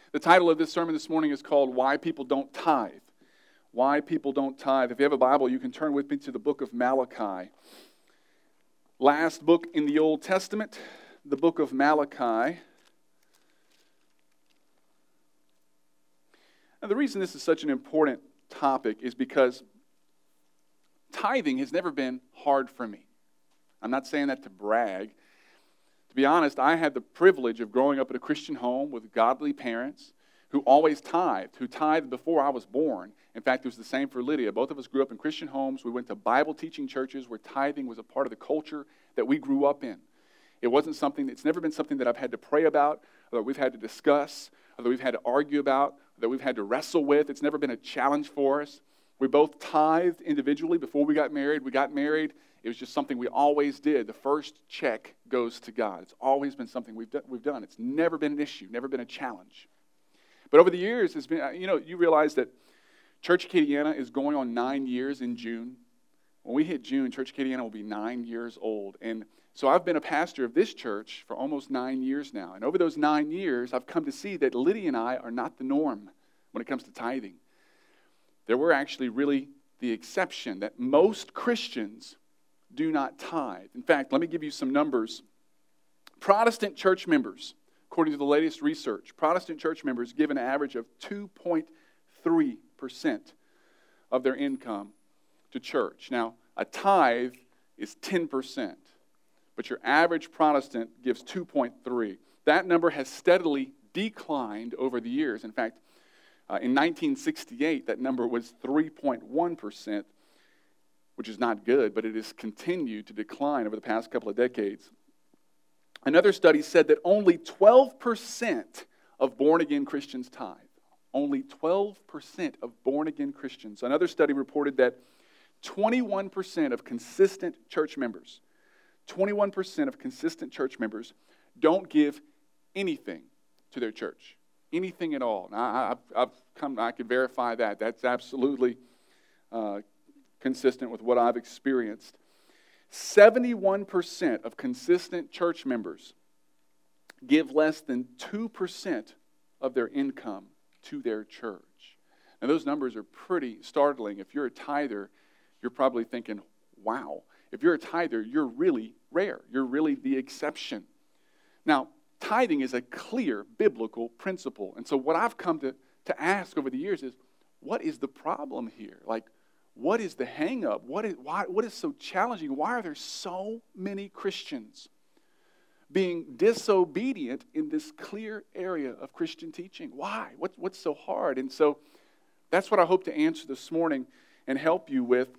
The title of this sermon this morning is called Why People Don't Tithe. Why People Don't Tithe. If you have a Bible, you can turn with me to the book of Malachi. Last book in the Old Testament, the book of Malachi. Now, the reason this is such an important topic is because tithing has never been hard for me. I'm not saying that to brag. To be honest, I had the privilege of growing up in a Christian home with godly parents who always tithed, who tithed before I was born. In fact, it was the same for Lydia. Both of us grew up in Christian homes. We went to Bible teaching churches where tithing was a part of the culture that we grew up in. It's never been something that I've had to pray about, or that we've had to discuss, or that we've had to argue about, or that we've had to wrestle with. It's never been a challenge for us. We both tithed individually before we got married. We got married. It was just something we always did. The first check goes to God. It's always been something we've done. It's never been an issue, never been a challenge. But over the years, it's been, you realize that Church Acadiana is going on 9 years in June. When we hit June, Church Acadiana will be 9 years old. And so I've been a pastor of this church for almost 9 years now. And over those 9 years, I've come to see that Lydia and I are not the norm when it comes to tithing. There were actually really the exception, that most Christians do not tithe. In fact, let me give you some numbers. Protestant church members, according to the latest research, Protestant church members give an average of 2.3% of their income to church. Now, a tithe is 10%, but your average Protestant gives 2.3%. That number has steadily declined over the years. In fact, in 1968, that number was 3.1%, which is not good, but it has continued to decline over the past couple of decades. Another study said that only 12% of born-again Christians tithe. Only 12% of born-again Christians. Another study reported that 21% of consistent church members, 21% of consistent church members don't give anything to their church. Anything at all. Now, I can verify that. That's absolutely consistent with what I've experienced. 71% of consistent church members give less than 2% of their income to their church. Now, those numbers are pretty startling. If you're a tither, you're probably thinking, wow. If you're a tither, you're really rare. You're really the exception. Now, tithing is a clear biblical principle. And so what I've come to ask over the years is, what is the problem here? Like, what is the hang-up? What is so challenging? Why are there so many Christians being disobedient in this clear area of Christian teaching? Why? What's so hard? And so that's what I hope to answer this morning and help you with.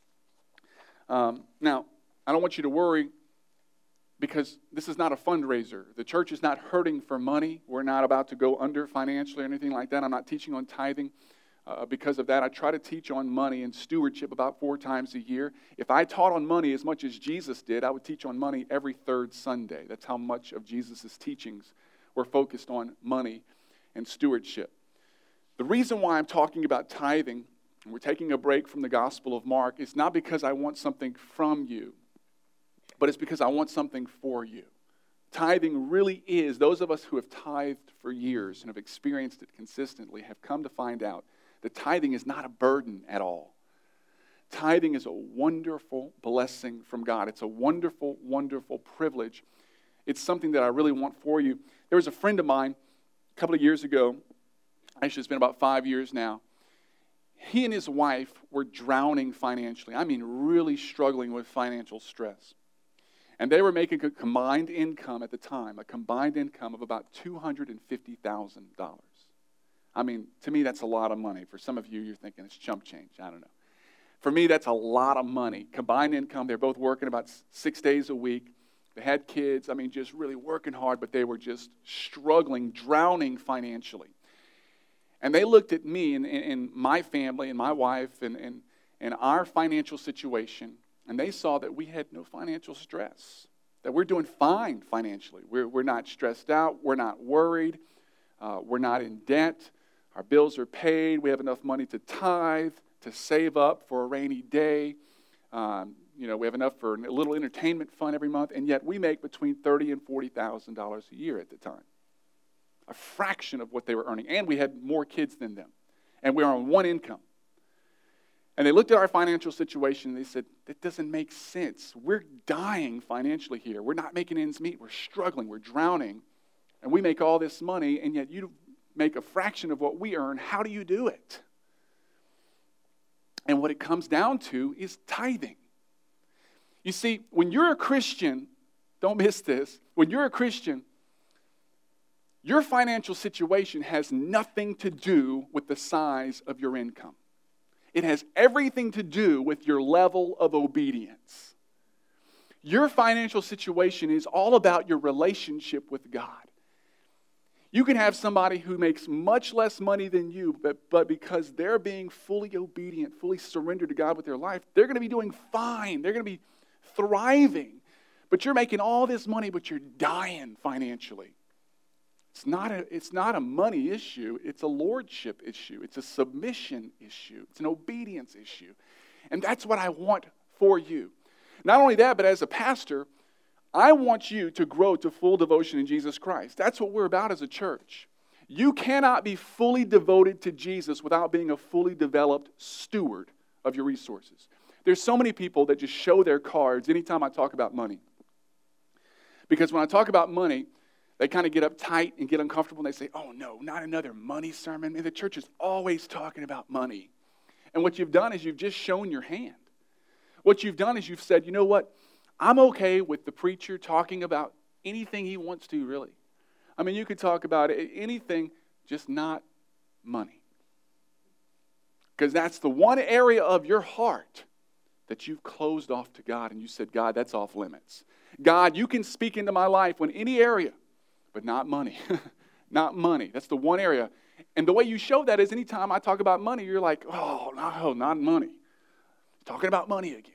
Now, I don't want you to worry, because this is not a fundraiser. The church is not hurting for money. We're not about to go under financially or anything like that. I'm not teaching on tithing. Because of that, I try to teach on money and stewardship about 4 times a year. If I taught on money as much as Jesus did, I would teach on money every third Sunday. That's how much of Jesus' teachings were focused on money and stewardship. The reason why I'm talking about tithing, and we're taking a break from the Gospel of Mark, is not because I want something from you, but it's because I want something for you. Tithing really is, those of us who have tithed for years and have experienced it consistently have come to find out that tithing is not a burden at all. Tithing is a wonderful blessing from God. It's a wonderful, wonderful privilege. It's something that I really want for you. There was a friend of mine a couple of years ago, actually it's been about 5 years now. He and his wife were drowning financially. I mean, really struggling with financial stress. And they were making a combined income at the time, a combined income of about $250,000. I mean, to me, that's a lot of money. For some of you, you're thinking it's chump change. I don't know. For me, that's a lot of money. Combined income, they're both working about 6 days a week. They had kids, just really working hard, but they were just struggling, drowning financially. And they looked at me and my family and my wife and our financial situation, and they saw that we had no financial stress, that we're doing fine financially. We're not stressed out. We're not worried. We're not in debt. Our bills are paid. We have enough money to tithe, to save up for a rainy day. We have enough for a little entertainment fund every month, and yet we make between $30,000 and $40,000 a year at the time. a fraction of what they were earning. And we had more kids than them. And we were on one income. And they looked at our financial situation and they said, that doesn't make sense. We're dying financially here. We're not making ends meet. We're struggling. We're drowning. And we make all this money, and yet you make a fraction of what we earn. How do you do it? And what it comes down to is tithing. You see, when you're a Christian, don't miss this. When you're a Christian, your financial situation has nothing to do with the size of your income. It has everything to do with your level of obedience. Your financial situation is all about your relationship with God. You can have somebody who makes much less money than you, but because they're being fully obedient, fully surrendered to God with their life, they're going to be doing fine. They're going to be thriving. But you're making all this money, but you're dying financially. It's not a money issue. It's a lordship issue. It's a submission issue. It's an obedience issue. And that's what I want for you. Not only that, but as a pastor, I want you to grow to full devotion in Jesus Christ. That's what we're about as a church. You cannot be fully devoted to Jesus without being a fully developed steward of your resources. There's so many people that just show their cards anytime I talk about money. Because when I talk about money, they kind of get uptight and get uncomfortable, and they say, oh no, not another money sermon. And the church is always talking about money. And what you've done is you've just shown your hand. What you've done is you've said, you know what? I'm okay with the preacher talking about anything he wants to, really. I mean, you could talk about anything, just not money. Because that's the one area of your heart that you've closed off to God, and you said, God, that's off limits. God, you can speak into my life in any area, but not money. Not money. That's the one area. And the way you show that is anytime I talk about money, you're like, oh, no, not money. Talking about money again.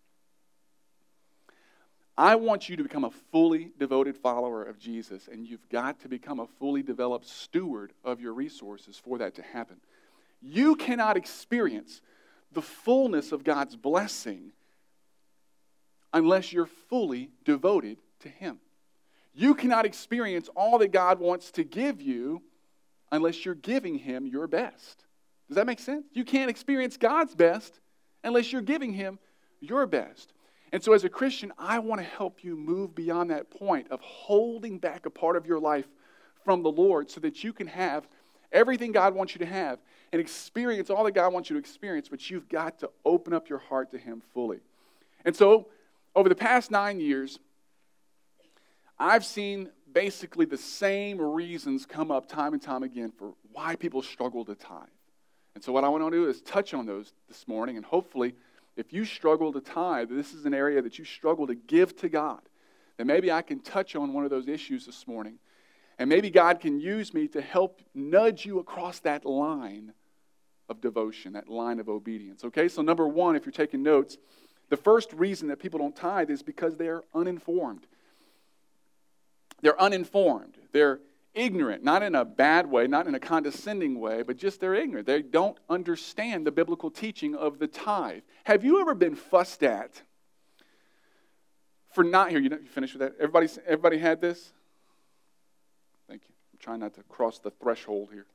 I want you to become a fully devoted follower of Jesus, and you've got to become a fully developed steward of your resources for that to happen. You cannot experience the fullness of God's blessing unless you're fully devoted to Him. You cannot experience all that God wants to give you unless you're giving Him your best. Does that make sense? You can't experience God's best unless you're giving Him your best. And so as a Christian, I want to help you move beyond that point of holding back a part of your life from the Lord so that you can have everything God wants you to have and experience all that God wants you to experience, but you've got to open up your heart to Him fully. And so over the past 9 years, I've seen basically the same reasons come up time and time again for why people struggle to tithe. And so what I want to do is touch on those this morning, and hopefully if you struggle to tithe, this is an area that you struggle to give to God, then maybe I can touch on one of those issues this morning. And maybe God can use me to help nudge you across that line of devotion, that line of obedience. Okay, so number one, if you're taking notes, the first reason that people don't tithe is because they're uninformed. They're uninformed. They're ignorant, not in a bad way, not in a condescending way, but just they're ignorant. They don't understand the biblical teaching of the tithe. Have you ever been fussed at for not, here, you finished with that? Everybody had this? Thank you. I'm trying not to cross the threshold here.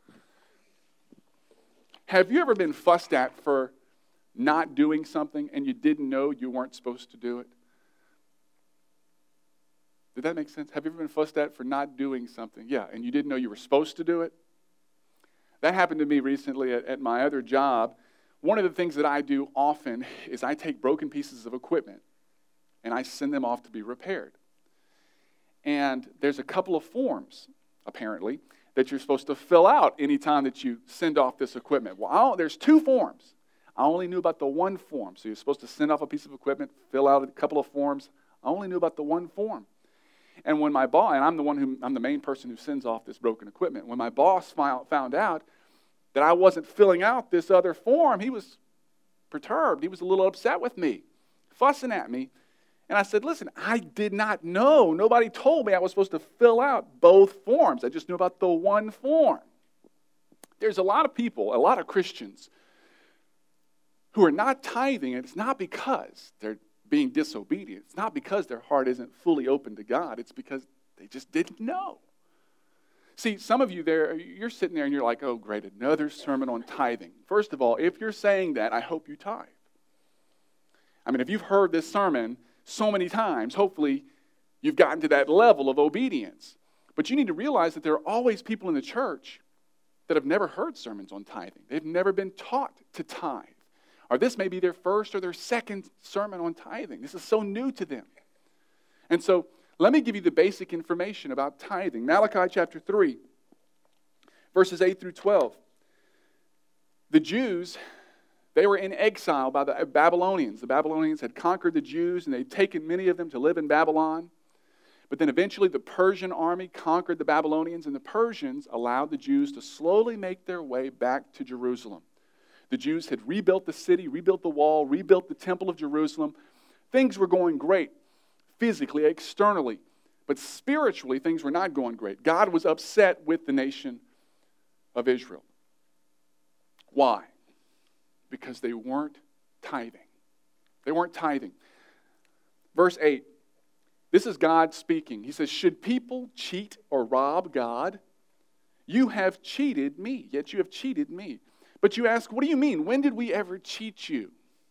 Have you ever been fussed at for not doing something and you didn't know you weren't supposed to do it? Did that make sense? Have you ever been fussed at for not doing something? Yeah, and you didn't know you were supposed to do it? That happened to me recently at my other job. One of the things that I do often is I take broken pieces of equipment and I send them off to be repaired. And there's a couple of forms, apparently, that you're supposed to fill out anytime that you send off this equipment. Well, there's 2 forms. I only knew about the one form. So you're supposed to send off a piece of equipment, fill out a couple of forms. I only knew about the one form. And when my boss, and I'm the main person who sends off this broken equipment, when my boss found out that I wasn't filling out this other form, he was perturbed. He was a little upset with me, fussing at me. And I said, listen, I did not know. Nobody told me I was supposed to fill out both forms. I just knew about the one form. There's a lot of people, a lot of Christians, who are not tithing, and it's not because they're being disobedient. It's not because their heart isn't fully open to God. It's because they just didn't know. See, some of you there, you're sitting there and you're like, oh, great, another sermon on tithing. First of all, if you're saying that, I hope you tithe. I mean, if you've heard this sermon so many times, hopefully you've gotten to that level of obedience. But you need to realize that there are always people in the church that have never heard sermons on tithing. They've never been taught to tithe. Or this may be their first or their second sermon on tithing. This is so new to them. And so, let me give you the basic information about tithing. Malachi chapter 3, verses 8 through 12. The Jews, they were in exile by the Babylonians. The Babylonians had conquered the Jews, and they'd taken many of them to live in Babylon. But then eventually the Persian army conquered the Babylonians, and the Persians allowed the Jews to slowly make their way back to Jerusalem. The Jews had rebuilt the city, rebuilt the wall, rebuilt the temple of Jerusalem. Things were going great. Physically, externally, but spiritually, things were not going great. God was upset with the nation of Israel. Why? Because they weren't tithing. They weren't tithing. Verse 8, this is God speaking. He says, should people cheat or rob God? You have cheated me, yet you have cheated me. But you ask, what do you mean? When did we ever cheat you?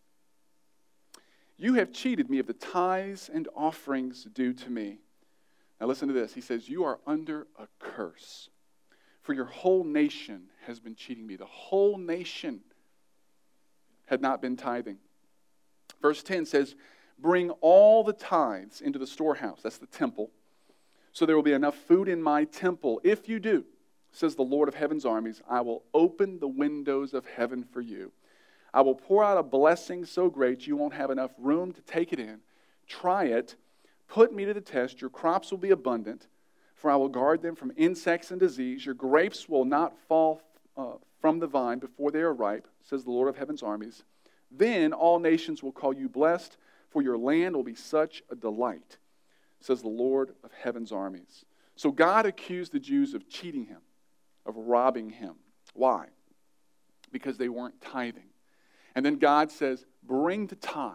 You have cheated me of the tithes and offerings due to me. Now listen to this. He says, you are under a curse, for your whole nation has been cheating me. The whole nation had not been tithing. Verse 10 says, bring all the tithes into the storehouse, that's the temple, so there will be enough food in my temple. If you do, says the Lord of heaven's armies, I will open the windows of heaven for you. I will pour out a blessing so great you won't have enough room to take it in. Try it. Put me to the test. Your crops will be abundant, for I will guard them from insects and disease. Your grapes will not fall from the vine before they are ripe, says the Lord of heaven's armies. Then all nations will call you blessed, for your land will be such a delight, says the Lord of heaven's armies. So God accused the Jews of cheating him, of robbing him. Why? Because they weren't tithing. And then God says, bring the tithe.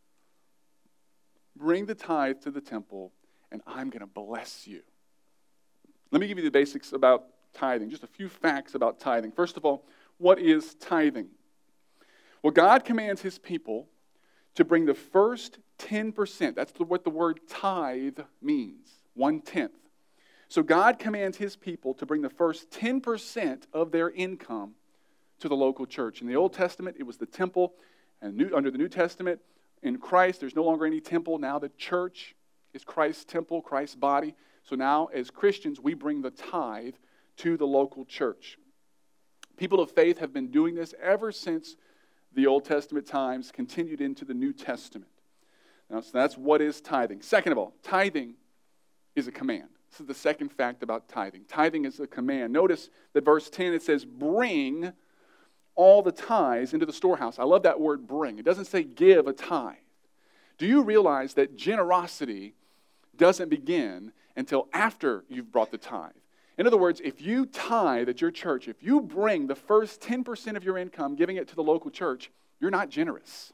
Bring the tithe to the temple, and I'm going to bless you. Let me give you the basics about tithing, just a few facts about tithing. First of all, what is tithing? Well, God commands his people to bring the first 10%. That's what the word tithe means, 1/10. So God commands his people to bring the first 10% of their income to the local church. In the Old Testament, it was the temple, and under the New Testament, in Christ, there's no longer any temple. Now the church is Christ's temple, Christ's body. So now, as Christians, we bring the tithe to the local church. People of faith have been doing this ever since the Old Testament times, continued into the New Testament. Now, so that's what is tithing. Second of all, tithing is a command. This is the second fact about tithing. Tithing is a command. Notice that verse 10, it says, bring all the tithes into the storehouse. I love that word bring. It doesn't say give a tithe. Do you realize that generosity doesn't begin until after you've brought the tithe? In other words, if you tithe at your church, if you bring the first 10% of your income, giving it to the local church, you're not generous.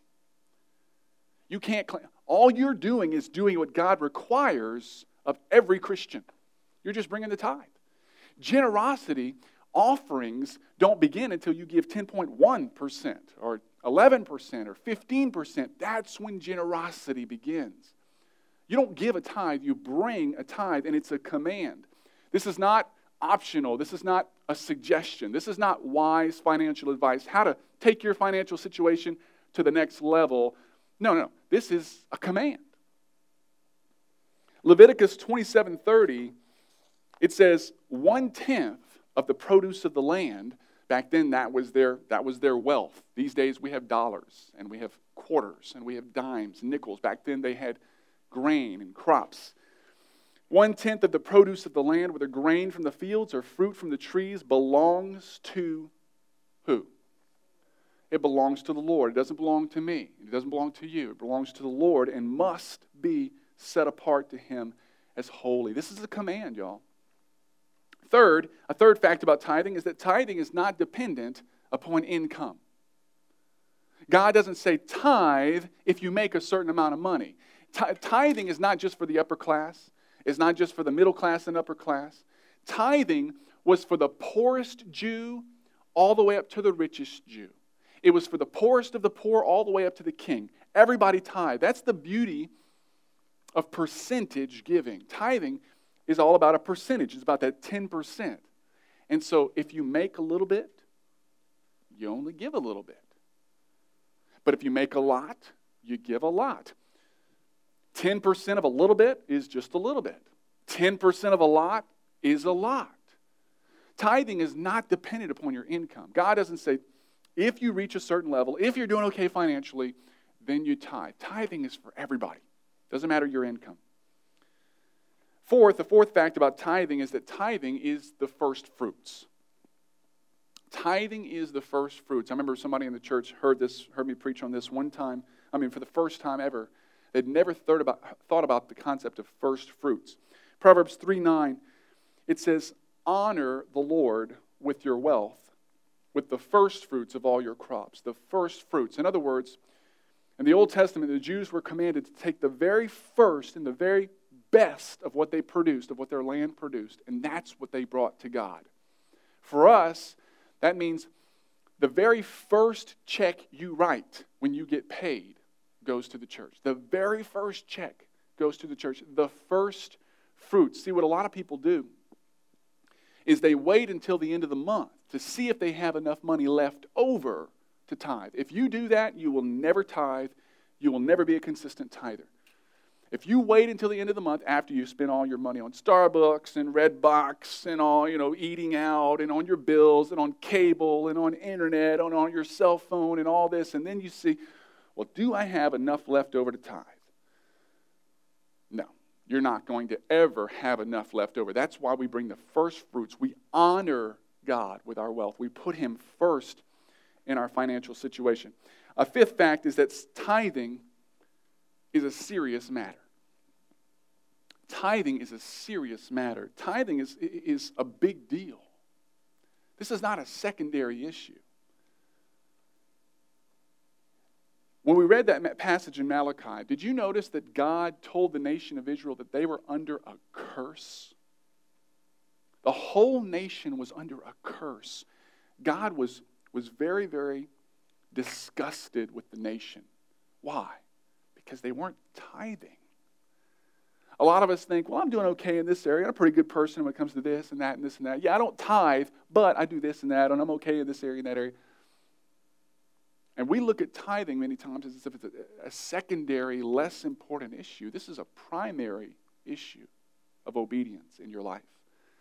You can't claim. All you're doing is doing what God requires of every Christian. You're just bringing the tithe. Generosity, offerings don't begin until you give 10.1% or 11% or 15%. That's when generosity begins. You don't give a tithe, you bring a tithe, and it's a command. This is not optional. This is not a suggestion. This is not wise financial advice, how to take your financial situation to the next level. No. This is a command. Leviticus 27:30, it says 1/10 of the produce of the land. Back then, that was their wealth. These days, we have dollars, and we have quarters, and we have dimes, nickels. Back then, they had grain and crops. 1/10 of the produce of the land, whether grain from the fields or fruit from the trees, belongs to who? It belongs to the Lord. It doesn't belong to me. It doesn't belong to you. It belongs to the Lord and must be set apart to him as holy. This is a command, y'all. A third fact about tithing is that tithing is not dependent upon income. God doesn't say tithe if you make a certain amount of money. Tithing is not just for the upper class. It's not just for the middle class and upper class. Tithing was for the poorest Jew all the way up to the richest Jew. It was for the poorest of the poor all the way up to the king. Everybody tithe. That's the beauty of percentage giving. Tithing is all about a percentage. It's about that 10%. And so if you make a little bit, you only give a little bit. But if you make a lot, you give a lot. 10% of a little bit is just a little bit. 10% of a lot is a lot. Tithing is not dependent upon your income. God doesn't say, if you reach a certain level, if you're doing okay financially, then you tithe. Tithing is for everybody. Doesn't matter your income. The fourth fact about tithing is that tithing is the first fruits. Tithing is the first fruits. I remember somebody in the church heard me preach on this one time. For the first time ever. They'd never thought about the concept of first fruits. Proverbs 3:9, it says, honor the Lord with your wealth, with the first fruits of all your crops. The first fruits. In other words, in the Old Testament, the Jews were commanded to take the very first and the very best of what they produced, of what their land produced, and that's what they brought to God. For us, that means the very first check you write when you get paid goes to the church. The very first check goes to the church. The first fruits. See, what a lot of people do is they wait until the end of the month to see if they have enough money left over to tithe. If you do that, you will never tithe. You will never be a consistent tither. If you wait until the end of the month after you spend all your money on Starbucks and Redbox and all, eating out and on your bills and on cable and on internet and on your cell phone and all this, and then you see, well, do I have enough left over to tithe? No, you're not going to ever have enough left over. That's why we bring the first fruits. We honor God with our wealth. We put Him first in our financial situation. A fifth fact is that tithing is a serious matter. Tithing is a serious matter. Tithing is a big deal. This is not a secondary issue. When we read that passage in Malachi, did you notice that God told the nation of Israel that they were under a curse? The whole nation was under a curse. God was very, very disgusted with the nation. Why? Because they weren't tithing. A lot of us think, well, I'm doing okay in this area. I'm a pretty good person when it comes to this and that and this and that. Yeah, I don't tithe, but I do this and that, and I'm okay in this area and that area. And we look at tithing many times as if it's a secondary, less important issue. This is a primary issue of obedience in your life.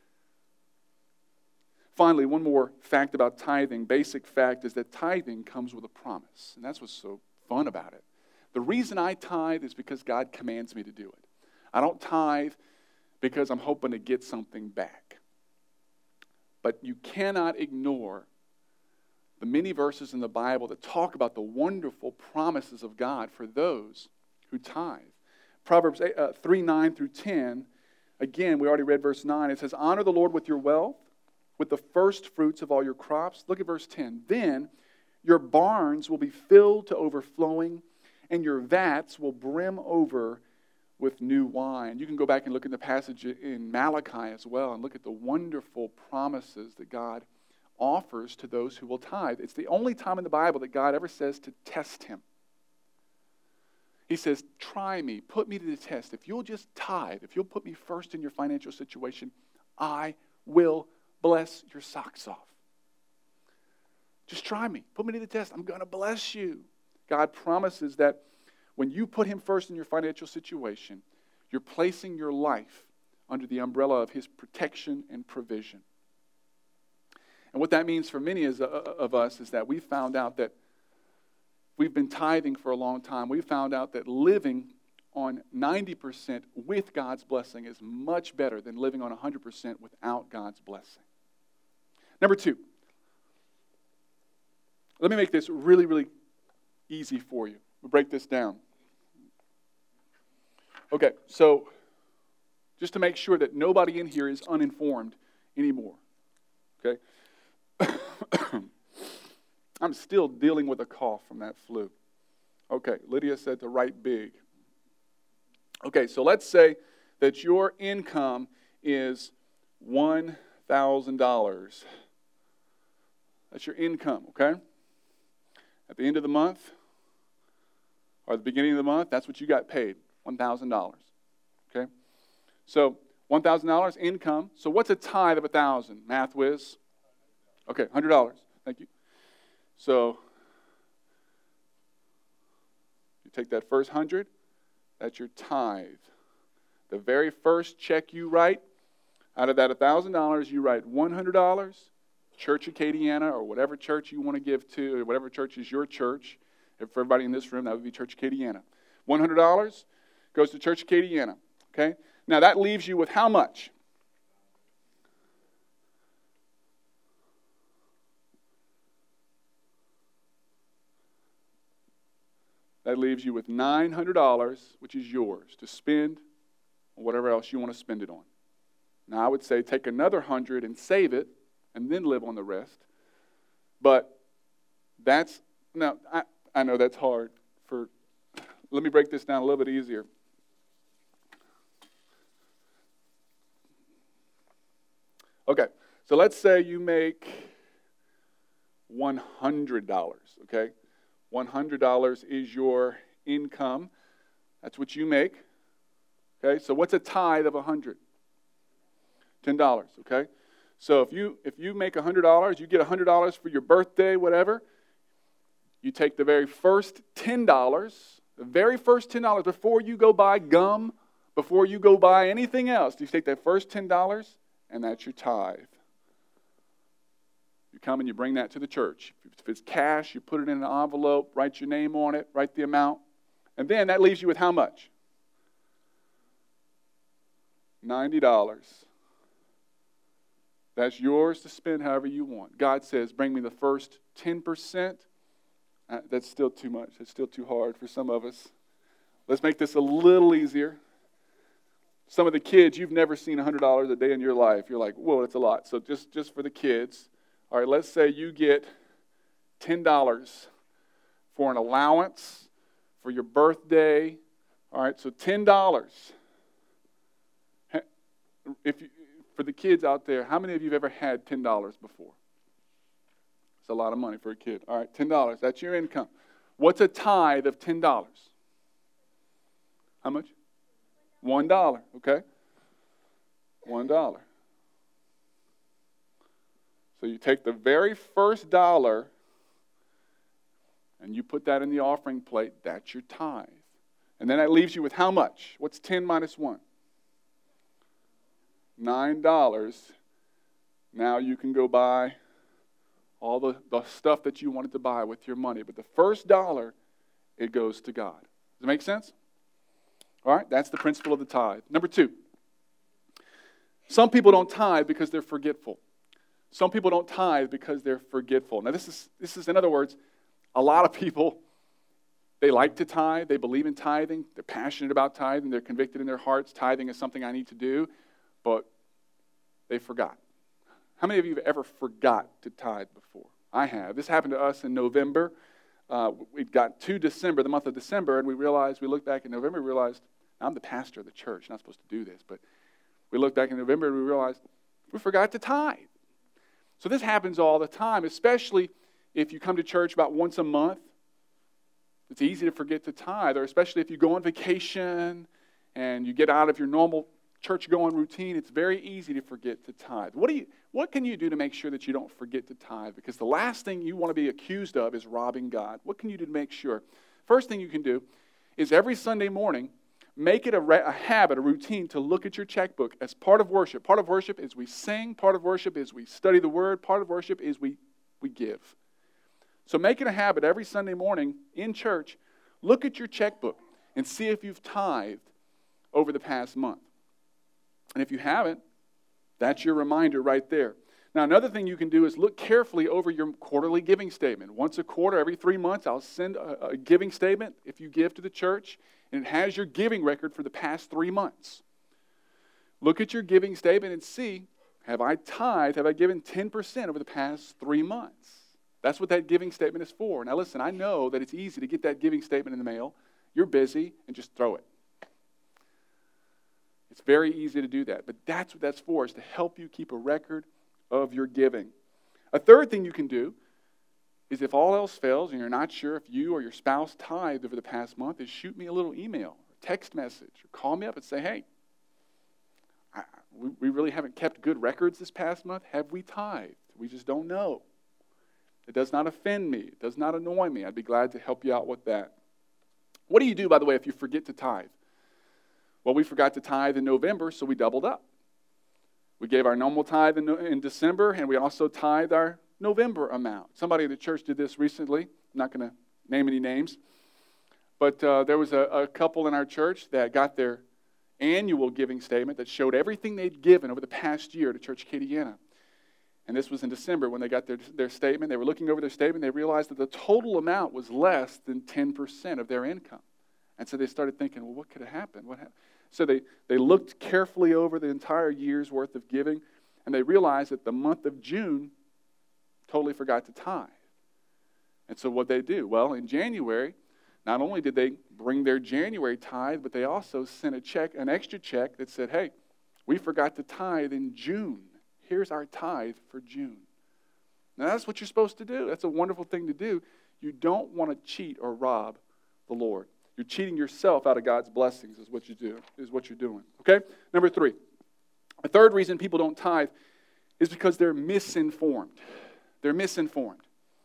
Finally, one more fact about tithing, basic fact, is that tithing comes with a promise. And that's what's so fun about it. The reason I tithe is because God commands me to do it. I don't tithe because I'm hoping to get something back. But you cannot ignore the many verses in the Bible that talk about the wonderful promises of God for those who tithe. Proverbs 3:9 through 10, again, we already read verse 9. It says, honor the Lord with your wealth, with the first fruits of all your crops. Look at verse 10. Then your barns will be filled to overflowing, and your vats will brim over with new wine. You can go back and look at the passage in Malachi as well and look at the wonderful promises that God offers to those who will tithe. It's the only time in the Bible that God ever says to test Him. He says, try me, put me to the test. If you'll just tithe, if you'll put me first in your financial situation, I will bless your socks off. Just try me, put me to the test. I'm going to bless you. God promises that when you put Him first in your financial situation, you're placing your life under the umbrella of His protection and provision. And what that means for many of us is that we found out that we've been tithing for a long time. We found out that living on 90% with God's blessing is much better than living on 100% without God's blessing. Number 2. Let me make this really, really easy for you. We'll break this down. Okay, so just to make sure that nobody in here is uninformed anymore. Okay? I'm still dealing with a cough from that flu. Okay, Lydia said to write big. Okay, so let's say that your income is $1,000. That's your income, okay? At the end of the month, or the beginning of the month, that's what you got paid, $1,000, okay? So $1,000 income. So what's a tithe of 1,000? Math whiz? Okay, $100. Thank you. So you take that first 100, that's your tithe. The very first check you write, out of that $1,000, you write $100, Church Acadiana, or whatever church you want to give to, or whatever church is your church. If for everybody in this room, that would be Church Acadiana. $100 goes to Church Acadiana. Okay? Now that leaves you with how much? That leaves you with $900, which is yours to spend on whatever else you want to spend it on. Now I would say take another 100 and save it, and then live on the rest. But that's, now, I know that's hard. Let me break this down a little bit easier. Okay, so let's say you make $100, okay? $100 is your income. That's what you make. Okay, so what's a tithe of 100? $10, okay? So if you make $100, you get $100 for your birthday, whatever. You take the very first $10, before you go buy gum, before you go buy anything else, you take that first $10, and that's your tithe. You come and you bring that to the church. If it's cash, you put it in an envelope, write your name on it, write the amount, and then that leaves you with how much? $90. That's yours to spend however you want. God says, bring me the first 10%. That's still too much. That's still too hard for some of us. Let's make this a little easier. Some of the kids, you've never seen $100 a day in your life. You're like, whoa, that's a lot. So just for the kids, all right, let's say you get $10 for an allowance for your birthday. All right, so $10. For the kids out there, how many of you have ever had $10 before? It's a lot of money for a kid. All right, $10. That's your income. What's a tithe of $10? How much? $1, okay? $1. So you take the very first dollar and you put that in the offering plate. That's your tithe. And then that leaves you with how much? What's 10 minus 1? $9. Now you can go buy all the stuff that you wanted to buy with your money. But the first dollar, it goes to God. Does it make sense? All right, that's the principle of the tithe. Number 2, some people don't tithe because they're forgetful. Some people don't tithe because they're forgetful. Now this is in other words, a lot of people, they like to tithe, they believe in tithing, they're passionate about tithing, they're convicted in their hearts, tithing is something I need to do, but they forgot. How many of you have ever forgot to tithe before? I have. This happened to us in November. We got to December, the month of December, and we looked back in November, we realized, I'm the pastor of the church, not supposed to do this, but we looked back in November and we realized we forgot to tithe. So this happens all the time, especially if you come to church about once a month. It's easy to forget to tithe, or especially if you go on vacation and you get out of your normal church-going routine, it's very easy to forget to tithe. What can you do to make sure that you don't forget to tithe? Because the last thing you want to be accused of is robbing God. What can you do to make sure? First thing you can do is every Sunday morning, make it a habit, a routine to look at your checkbook as part of worship. Part of worship is we sing. Part of worship is we study the Word. Part of worship is we give. So make it a habit every Sunday morning in church, look at your checkbook and see if you've tithed over the past month. And if you haven't, that's your reminder right there. Now, another thing you can do is look carefully over your quarterly giving statement. Once a quarter, every 3 months, I'll send a giving statement if you give to the church, and it has your giving record for the past 3 months. Look at your giving statement and see, have I tithed, have I given 10% over the past 3 months? That's what that giving statement is for. Now listen, I know that it's easy to get that giving statement in the mail. You're busy, and just throw it. It's very easy to do that. But that's what that's for, is to help you keep a record of your giving. A third thing you can do is, if all else fails and you're not sure if you or your spouse tithed over the past month, is shoot me a little email, or text message, or call me up and say, hey, we really haven't kept good records this past month. Have we tithed? We just don't know. It does not offend me. It does not annoy me. I'd be glad to help you out with that. What do you do, by the way, if you forget to tithe? Well, we forgot to tithe in November, so we doubled up. We gave our normal tithe in December, and we also tithed our November amount. Somebody at the church did this recently. I'm not going to name any names. But there was a couple in our church that got their annual giving statement that showed everything they'd given over the past year to Church Acadiana. And this was in December when they got their statement. They were looking over their statement. They realized that the total amount was less than 10% of their income. And so they started thinking, well, what could have happened? What happened? So they looked carefully over the entire year's worth of giving, and they realized that the month of June totally forgot to tithe. And so what they do? Well, in January, not only did they bring their January tithe, but they also sent an extra check that said, hey, we forgot to tithe in June. Here's our tithe for June. Now that's what you're supposed to do. That's a wonderful thing to do. You don't want to cheat or rob the Lord. You're cheating yourself out of God's blessings is what you're doing. Okay? Number 3. A third reason people don't tithe is because they're misinformed. They're misinformed.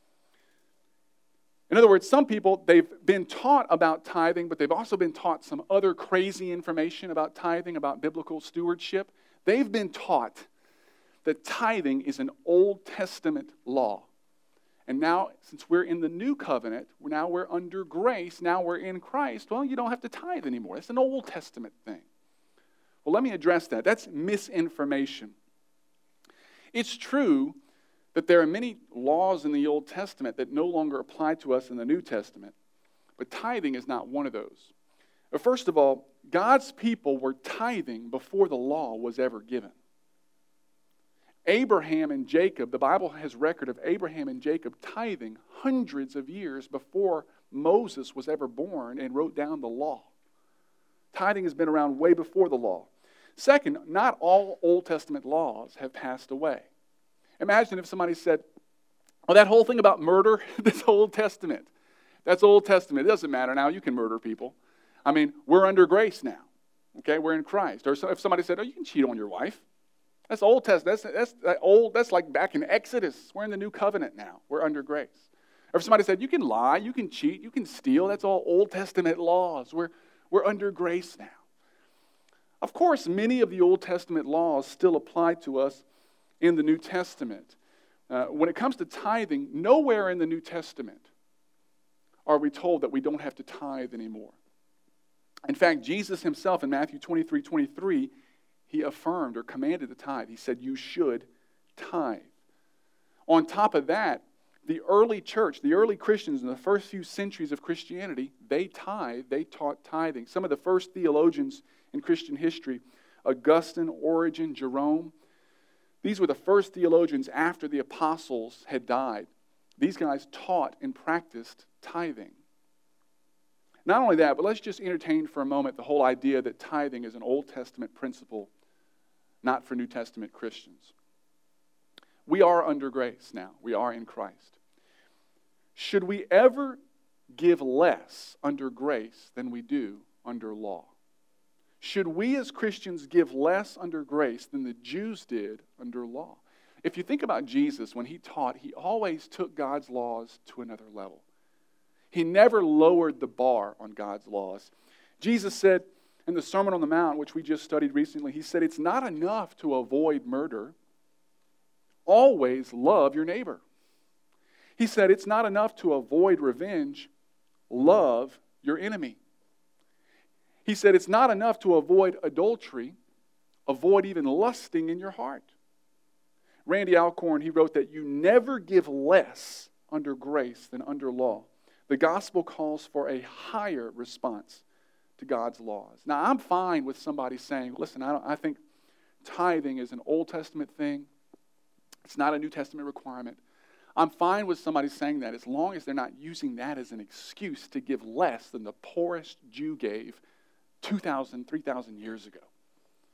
In other words, some people, they've been taught about tithing, but they've also been taught some other crazy information about tithing, about biblical stewardship. They've been taught that tithing is an Old Testament law. And now, since we're in the new covenant, now we're under grace, now we're in Christ, well, you don't have to tithe anymore. It's an Old Testament thing. Well, let me address that. That's misinformation. It's true that there are many laws in the Old Testament that no longer apply to us in the New Testament, but tithing is not one of those. But first of all, God's people were tithing before the law was ever given. Abraham and Jacob, the Bible has record of Abraham and Jacob tithing hundreds of years before Moses was ever born and wrote down the law. Tithing has been around way before the law. Second, not all Old Testament laws have passed away. Imagine if somebody said, well, that whole thing about murder, that's Old Testament. That's Old Testament. It doesn't matter now. You can murder people. I mean, we're under grace now. Okay, we're in Christ. Or if somebody said, oh, you can cheat on your wife. That's Old Testament. That's like back in Exodus. We're in the new covenant now. We're under grace. Or if somebody said, you can lie, you can cheat, you can steal. That's all Old Testament laws. We're under grace now. Of course, many of the Old Testament laws still apply to us in the New Testament. When it comes to tithing, nowhere in the New Testament are we told that we don't have to tithe anymore. In fact, Jesus himself in Matthew 23:23, he affirmed or commanded the tithe. He said, you should tithe. On top of that, the early church, the early Christians in the first few centuries of Christianity, they tithed, they taught tithing. Some of the first theologians in Christian history, Augustine, Origen, Jerome, these were the first theologians after the apostles had died. These guys taught and practiced tithing. Not only that, but let's just entertain for a moment the whole idea that tithing is an Old Testament principle, not for New Testament Christians. We are under grace now. We are in Christ. Should we ever give less under grace than we do under law? Should we as Christians give less under grace than the Jews did under law? If you think about Jesus, when he taught, he always took God's laws to another level. He never lowered the bar on God's laws. Jesus said in the Sermon on the Mount, which we just studied recently, he said, it's not enough to avoid murder. Always love your neighbor. He said, it's not enough to avoid revenge. Love your enemy. He said, it's not enough to avoid adultery. Avoid even lusting in your heart. Randy Alcorn, he wrote that you never give less under grace than under law. The gospel calls for a higher response to God's laws. Now, I'm fine with somebody saying, listen, I think tithing is an Old Testament thing. It's not a New Testament requirement. I'm fine with somebody saying that as long as they're not using that as an excuse to give less than the poorest Jew gave 2,000, 3,000 years ago.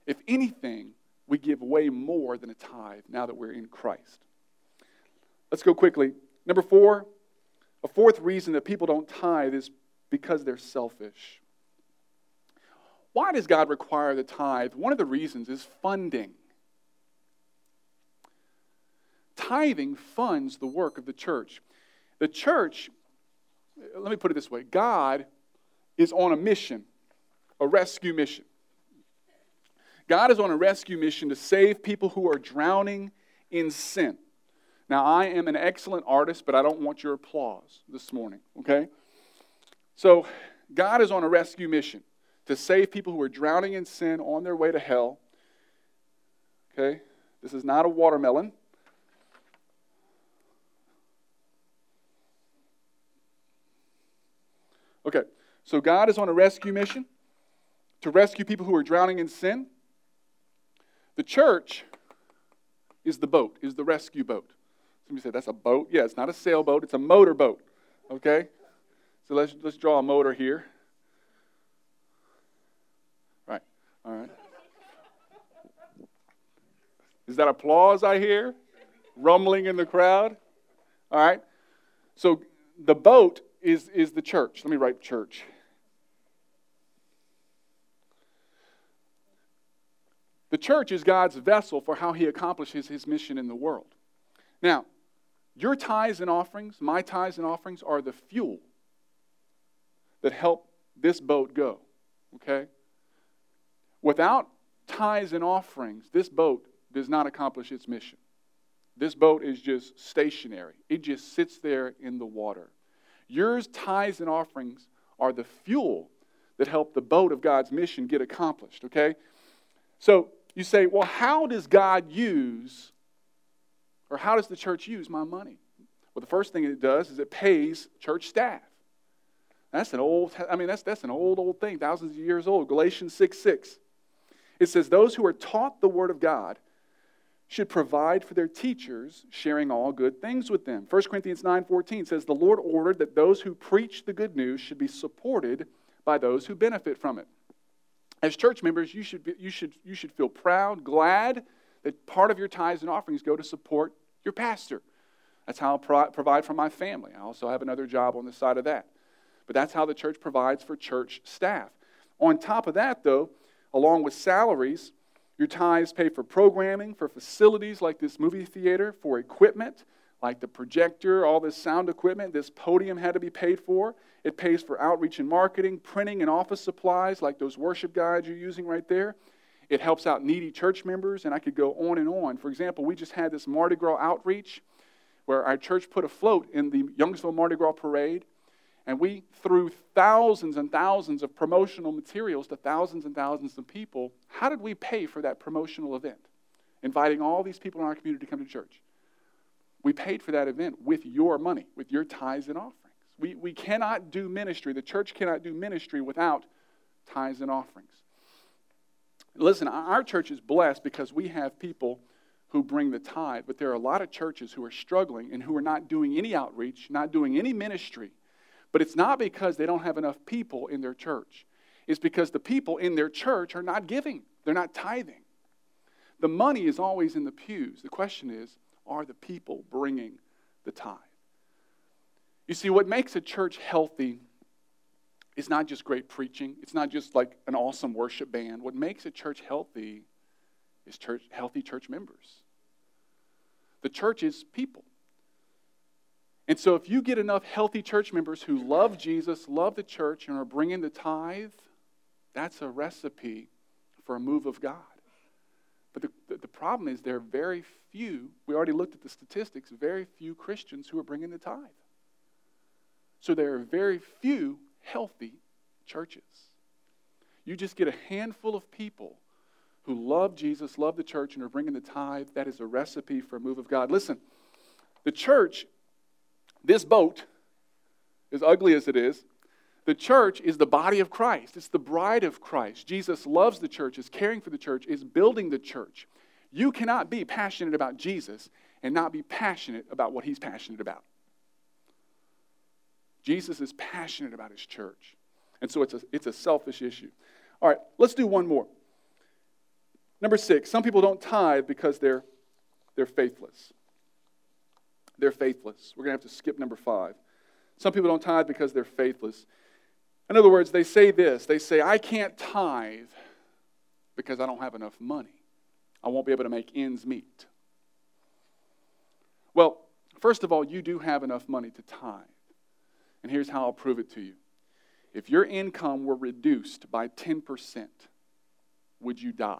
If anything, we give way more than a tithe now that we're in Christ. Let's go quickly. Number 4, a fourth reason that people don't tithe is because they're selfish. Why does God require the tithe? One of the reasons is funding. Tithing funds the work of the church. The church, let me put it this way, God is on a mission, a rescue mission. God is on a rescue mission to save people who are drowning in sin. Now, I am an excellent artist, but I don't want your applause this morning, okay? So, God is on a rescue mission to save people who are drowning in sin on their way to hell. Okay? This is not a watermelon. Okay, so God is on a rescue mission to rescue people who are drowning in sin. The church is the boat, is the rescue boat. Somebody said, that's a boat? Yeah, it's not a sailboat, it's a motor boat. Okay? So let's draw a motor here. Right, all right. Is that applause I hear? Rumbling in the crowd? All right. So the boat is the church. Let me write church. The church is God's vessel for how he accomplishes his mission in the world. Now, your tithes and offerings, my tithes and offerings, are the fuel that help this boat go. Okay? Without tithes and offerings, this boat does not accomplish its mission. This boat is just stationary. It just sits there in the water. Yours tithes and offerings are the fuel that help the boat of God's mission get accomplished, okay? So you say, well, how does God use, or how does the church use my money? Well, the first thing it does is it pays church staff. That's an old thing, thousands of years old. Galatians 6:6. It says, those who are taught the word of God should provide for their teachers, sharing all good things with them. 1 Corinthians 9:14 says, the Lord ordered that those who preach the good news should be supported by those who benefit from it. As church members, you should feel proud, glad that part of your tithes and offerings go to support your pastor. That's how I provide for my family. I also have another job on the side of that. But that's how the church provides for church staff. On top of that, though, along with salaries, your tithes pay for programming, for facilities like this movie theater, for equipment, like the projector, all this sound equipment. This podium had to be paid for. It pays for outreach and marketing, printing and office supplies, like those worship guides you're using right there. It helps out needy church members, and I could go on and on. For example, we just had this Mardi Gras outreach where our church put a float in the Youngsville Mardi Gras parade, and we threw thousands and thousands of promotional materials to thousands and thousands of people. How did we pay for that promotional event? Inviting all these people in our community to come to church. We paid for that event with your money, with your tithes and offerings. We cannot do ministry. The church cannot do ministry without tithes and offerings. Listen, our church is blessed because we have people who bring the tithe, but there are a lot of churches who are struggling and who are not doing any outreach, not doing any ministry. But it's not because they don't have enough people in their church. It's because the people in their church are not giving. They're not tithing. The money is always in the pews. The question is, are the people bringing the tithe? You see, what makes a church healthy is not just great preaching. It's not just like an awesome worship band. What makes a church healthy is healthy church members. The church is people. And so if you get enough healthy church members who love Jesus, love the church, and are bringing the tithe, that's a recipe for a move of God. But the problem is there are very few, we already looked at the statistics, very few Christians who are bringing the tithe. So there are very few healthy churches. You just get a handful of people who love Jesus, love the church, and are bringing the tithe. That is a recipe for a move of God. Listen, the church, this boat, as ugly as it is, the church is the body of Christ. It's the bride of Christ. Jesus loves the church, is caring for the church, is building the church. You cannot be passionate about Jesus and not be passionate about what he's passionate about. Jesus is passionate about his church. And so it's a selfish issue. All right, let's do one more. Number 6, some people don't tithe because they're faithless. They're faithless. We're going to have to skip number 5. Some people don't tithe because they're faithless. In other words, they say this. They say, I can't tithe because I don't have enough money. I won't be able to make ends meet. Well, first of all, you do have enough money to tithe. And here's how I'll prove it to you. If your income were reduced by 10%, would you die?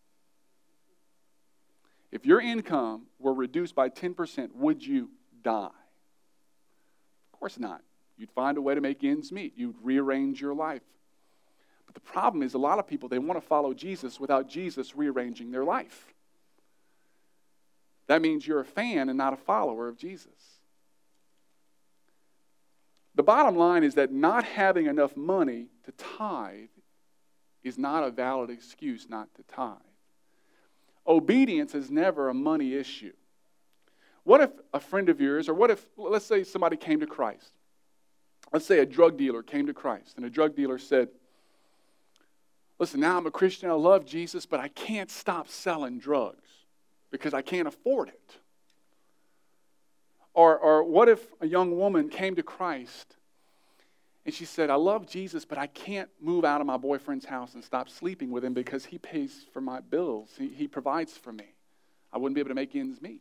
If your income were reduced by 10%, would you die? Of course not. You'd find a way to make ends meet. You'd rearrange your life. But the problem is a lot of people, they want to follow Jesus without Jesus rearranging their life. That means you're a fan and not a follower of Jesus. The bottom line is that not having enough money to tithe is not a valid excuse not to tithe. Obedience is never a money issue. What if a friend of yours, or what if, let's say somebody came to Christ. Let's say a drug dealer came to Christ, and a drug dealer said, listen, now I'm a Christian, I love Jesus, but I can't stop selling drugs because I can't afford it. Or what if a young woman came to Christ and she said, I love Jesus, but I can't move out of my boyfriend's house and stop sleeping with him because he pays for my bills. He provides for me. I wouldn't be able to make ends meet.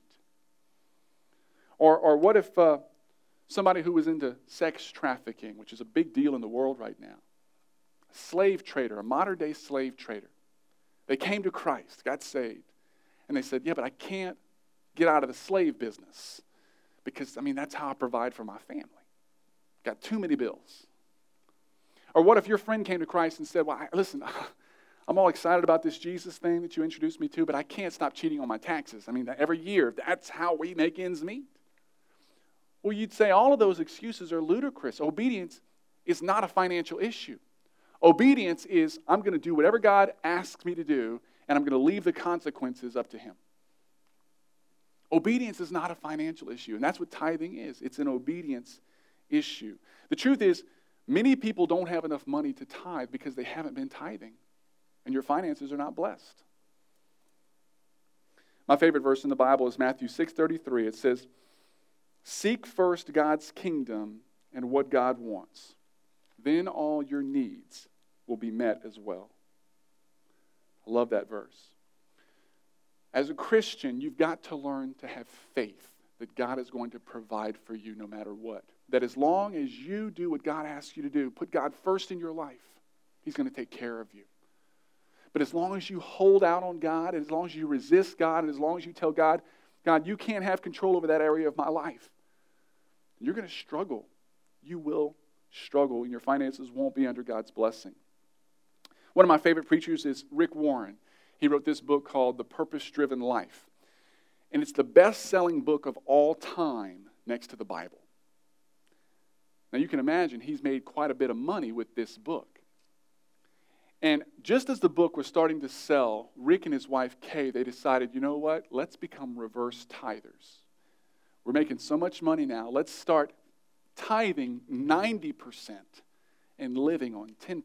Or what if somebody who was into sex trafficking, which is a big deal in the world right now, a slave trader, a modern-day slave trader, they came to Christ, got saved, and they said, yeah, but I can't get out of the slave business because, that's how I provide for my family. Got too many bills. Or what if your friend came to Christ and said, well, listen, I'm all excited about this Jesus thing that you introduced me to, but I can't stop cheating on my taxes. Every year, that's how we make ends meet. Well, you'd say all of those excuses are ludicrous. Obedience is not a financial issue. Obedience is, I'm going to do whatever God asks me to do, and I'm going to leave the consequences up to Him. Obedience is not a financial issue, and that's what tithing is. It's an obedience issue. The truth is, many people don't have enough money to tithe because they haven't been tithing, and your finances are not blessed. My favorite verse in the Bible is Matthew 6:33. It says, seek first God's kingdom and what God wants. Then all your needs will be met as well. I love that verse. As a Christian, you've got to learn to have faith that God is going to provide for you no matter what. That as long as you do what God asks you to do, put God first in your life, He's going to take care of you. But as long as you hold out on God, and as long as you resist God, and as long as you tell God, God, you can't have control over that area of my life, you're going to struggle. You will struggle, and your finances won't be under God's blessing. One of my favorite preachers is Rick Warren. He wrote this book called The Purpose-Driven Life. And it's the best-selling book of all time next to the Bible. Now you can imagine he's made quite a bit of money with this book. And just as the book was starting to sell, Rick and his wife Kay, they decided, you know what? Let's become reverse tithers. We're making so much money now. Let's start tithing 90% and living on 10%.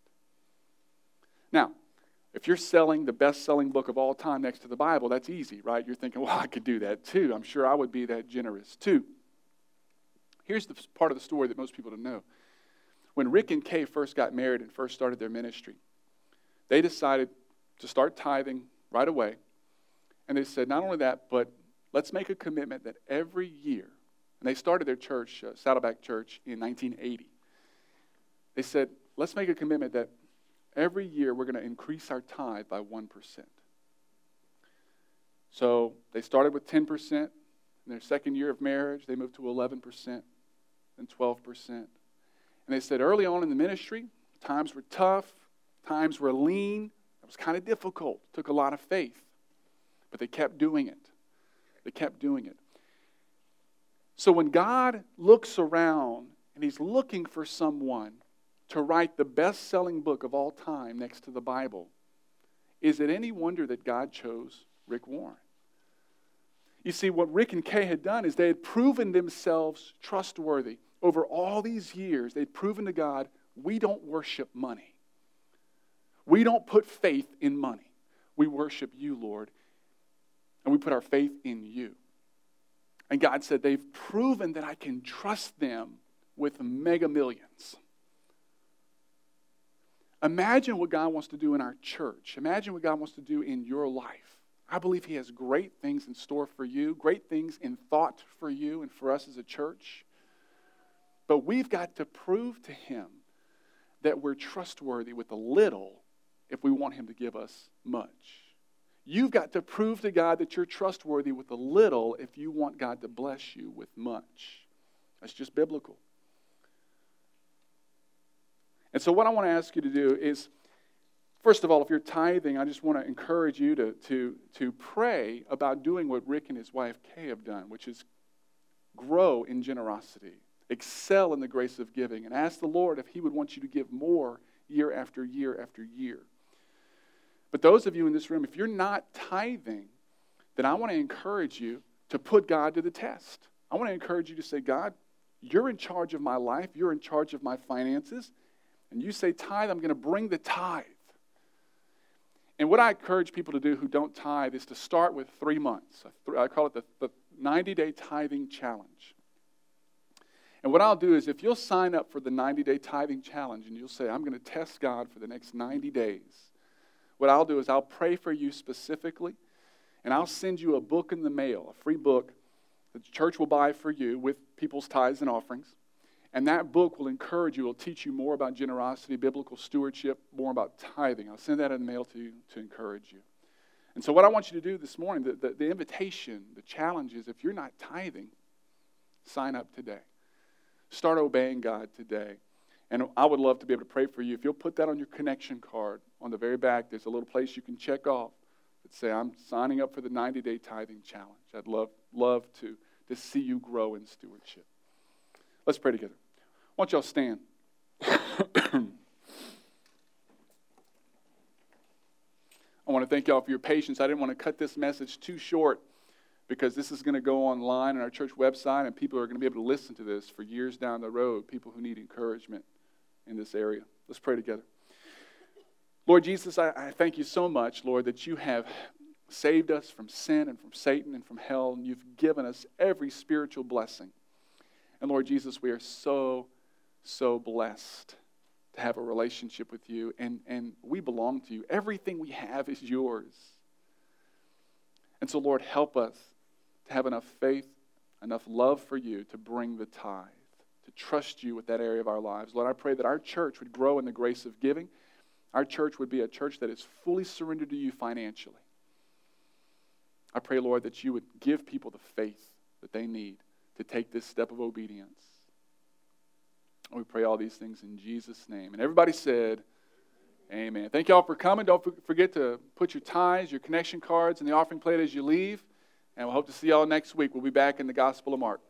Now, if you're selling the best-selling book of all time next to the Bible, that's easy, right? You're thinking, well, I could do that too. I'm sure I would be that generous too. Here's the part of the story that most people don't know. When Rick and Kay first got married and first started their ministry, they decided to start tithing right away. And they said, not only that, but let's make a commitment that every year, and they started their church, Saddleback Church, in 1980. They said, let's make a commitment that every year we're going to increase our tithe by 1%. So they started with 10%. In their second year of marriage, they moved to 11%, then 12%. And they said early on in the ministry, times were tough, times were lean. It was kind of difficult. It took a lot of faith. But they kept doing it. They kept doing it. So when God looks around and He's looking for someone to write the best-selling book of all time next to the Bible, is it any wonder that God chose Rick Warren? You see, what Rick and Kay had done is they had proven themselves trustworthy. Over all these years, they'd proven to God, we don't worship money. We don't put faith in money. We worship you, Lord, and we put our faith in you. And God said, they've proven that I can trust them with mega millions. Imagine what God wants to do in our church. Imagine what God wants to do in your life. I believe he has great things in store for you, great things in thought for you and for us as a church. But we've got to prove to him that we're trustworthy with a little if we want him to give us much. You've got to prove to God that you're trustworthy with a little if you want God to bless you with much. That's just biblical. And so what I want to ask you to do is, first of all, if you're tithing, I just want to encourage you to pray about doing what Rick and his wife Kay have done, which is grow in generosity, excel in the grace of giving, and ask the Lord if he would want you to give more year after year after year. But those of you in this room, if you're not tithing, then I want to encourage you to put God to the test. I want to encourage you to say, God, you're in charge of my life. You're in charge of my finances. And you say tithe, I'm going to bring the tithe. And what I encourage people to do who don't tithe is to start with 3 months. I call it the 90-day tithing challenge. And what I'll do is if you'll sign up for the 90-day tithing challenge and you'll say, I'm going to test God for the next 90 days, what I'll do is I'll pray for you specifically, and I'll send you a book in the mail, a free book that the church will buy for you with people's tithes and offerings. And that book will encourage you, will teach you more about generosity, biblical stewardship, more about tithing. I'll send that in the mail to you to encourage you. And so what I want you to do this morning, the invitation, the challenge is if you're not tithing, sign up today. Start obeying God today. And I would love to be able to pray for you. If you'll put that on your connection card, on the very back, there's a little place you can check off that say, I'm signing up for the 90-day tithing challenge. I'd love to see you grow in stewardship. Let's pray together. Why don't y'all stand? I want to thank y'all for your patience. I didn't want to cut this message too short because this is going to go online on our church website, and people are going to be able to listen to this for years down the road, people who need encouragement in this area. Let's pray together. Lord Jesus, I thank you so much, Lord, that you have saved us from sin and from Satan and from hell, and you've given us every spiritual blessing. And Lord Jesus, we are so blessed to have a relationship with you, and we belong to you. Everything we have is yours. And so, Lord, help us to have enough faith, enough love for you to bring the tithe, to trust you with that area of our lives. Lord, I pray that our church would grow in the grace of giving. Our church would be a church that is fully surrendered to you financially. I pray, Lord, that you would give people the faith that they need to take this step of obedience. And we pray all these things in Jesus' name. And everybody said, amen. Thank you all for coming. Don't forget to put your tithes, your connection cards, in the offering plate as you leave. And we'll hope to see y'all next week. We'll be back in the Gospel of Mark.